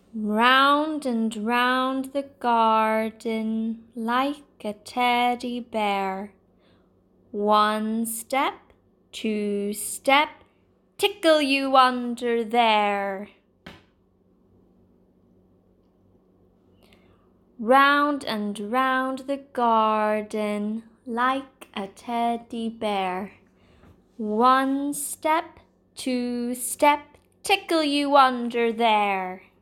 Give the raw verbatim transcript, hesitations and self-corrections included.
Round and round the garden like a teddy bear. One step, two step, tickle you under there. Round and round the garden like a teddy bear. One step, two step, tickle you under there.